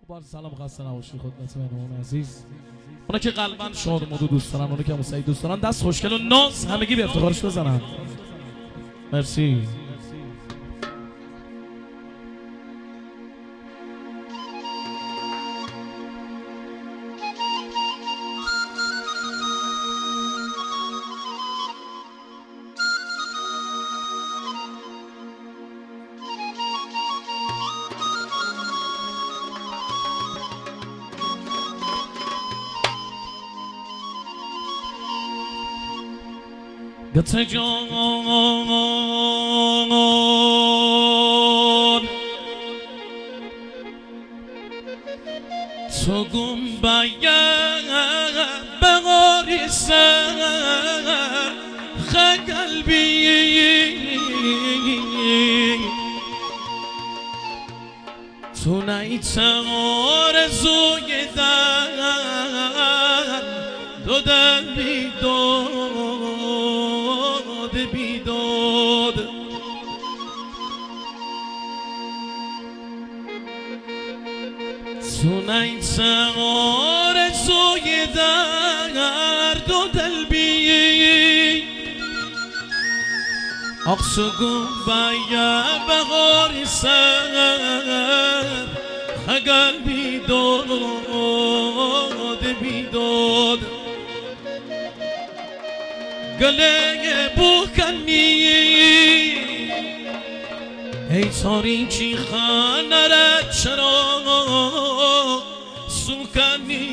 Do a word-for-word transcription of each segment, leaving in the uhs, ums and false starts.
بار سلام خسته نباشی خدمت مهمون عزیز، اونا که قلباً شاد مودو دوست دارن، اونا که موسیقی دوست دارن، دست خوشگل و ناز همگی به افتخارش بزنن. مرسی. گته جان تو گم باید بغاری سر قلبی تو نیت آرزوی در دو دل بیداد بیداد تو نیت آرزوی در دو دل بی اقصو گم باید بغاری سر خگل بیداد بیداد گله بکنی ای تاریکی خانه را چرا سوکنی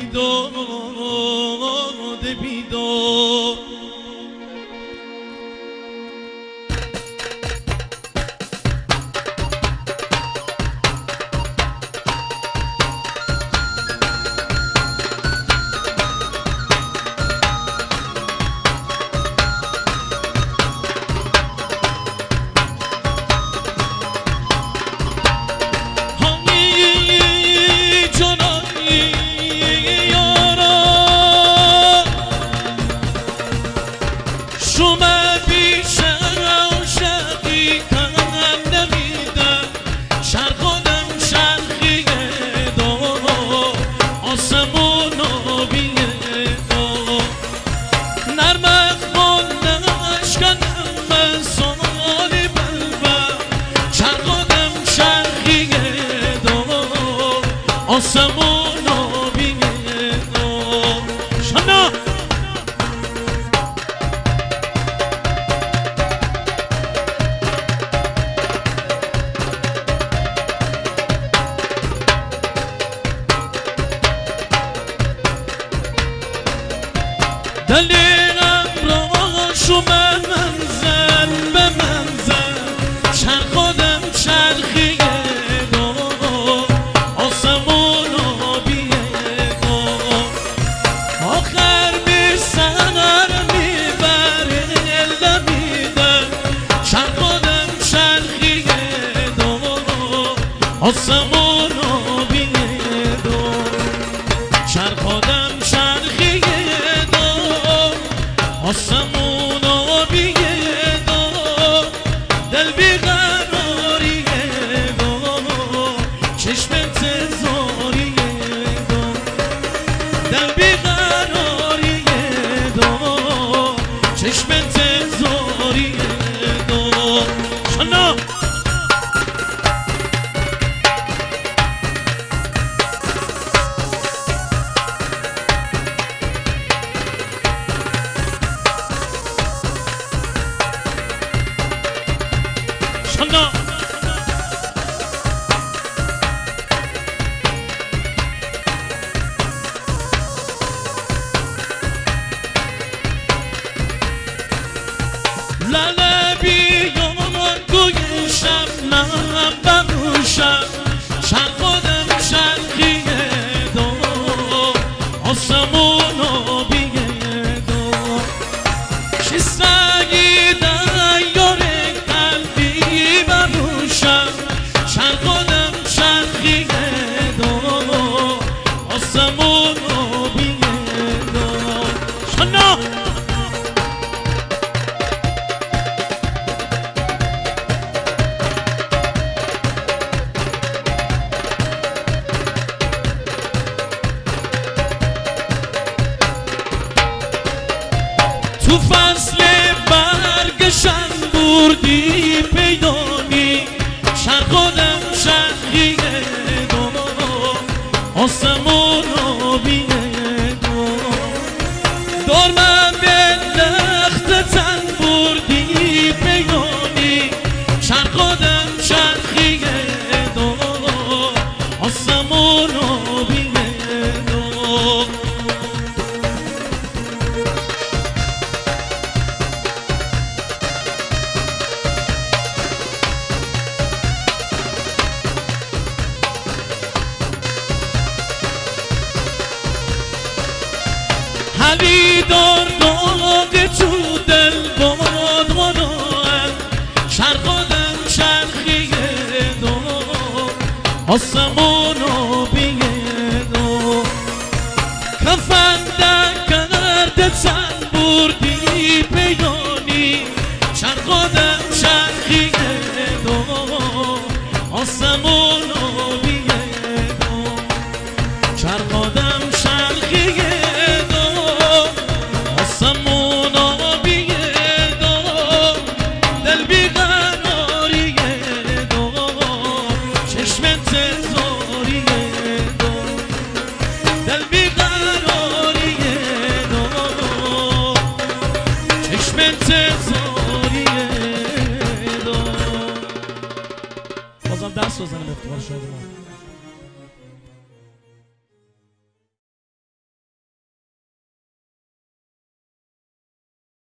داد بیداد آسمونو بینم شنا دلیرم را شما منزل به منزل چر خودم چرخیه آسمونو بیدو چر خودم چرخیه دو آسمونو بیدو دل بیقراریه دو چشم انتظاریه دو دل بیقراریه دو چشم انتظاریه دو شنا بردی پیدانی شرقادم شرقی دو آسمون آبی دو دور من به لخت تن بردی پیدانی شرقادم شرقی دو آسمون آبی دو علی دار داغ تو دل باد غنال شرقادم شرقی دو آسمون آبی دو کفن کرده تن بردی پیدانی شرقادم شرقی دو آسمون آبی دو شرقادم شرقی آسمون آبی دو دل بیقراری دو چشم انتظاری دو دل بیقراری دو چشم انتظاری دو بازم دست بزنم افتخار شادمان